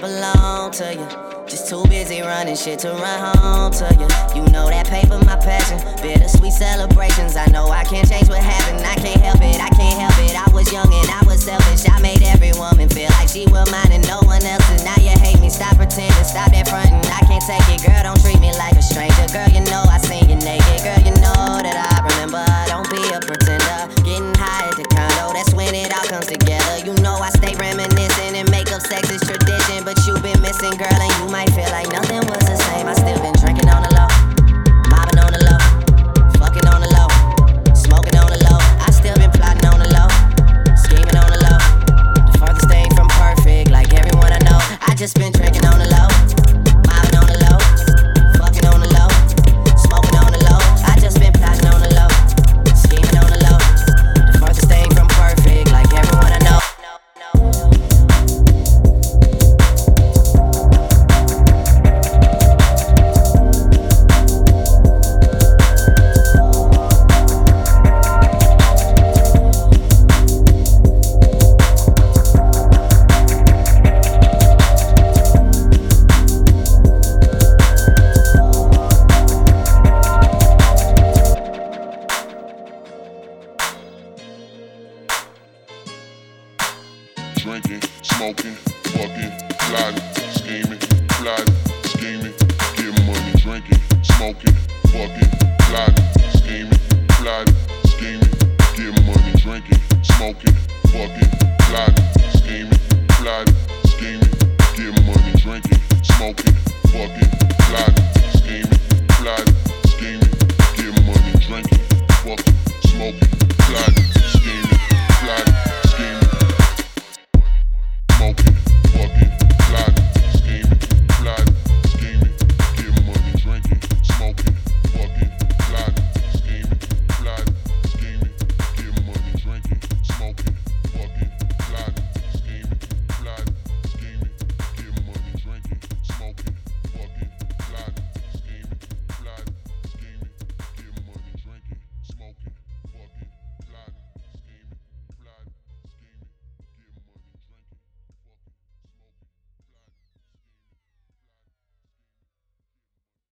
belong to you. Just too busy running shit to run home to you. You know that paper, my passion. Bittersweet celebrations. I know I can't change what happened. I can't help it, I can't help it. I was young and I was selfish. I made every woman feel like she was mine and no one else's. Now you hate me, stop pretending, stop that frontin'. I can't take it, girl, don't treat me like a stranger. Girl, you know I seen you naked. Girl, you know that I remember. Don't be a pretender. Getting high at the condo, that's when it all comes together. You know I stay reminiscing and make up sex is tradition. But you been missing, girl, and you might feel like nothing was the same. I still been drinking on the low, mobbing on the low, fucking on the low, smoking on the low. I still been plotting on the low, scheming on the low. The farthest thing from perfect, like everyone I know. I just been drinking on the low, mobbing on the low, fucking on the low, smoking on the low. I just been plotting on the low, scheming on the low. The farthest thing from perfect, like everyone I know. Drinking, smoking, fucking, plotting, scheming, plotting, scheming, getting money. Drinking, smoking, fucking, plotting, scheming, plotting, scheming, getting money. Drinking, smoking, fucking, plotting, scheming, plotting, scheming, getting money. Drinking, smoking, fucking,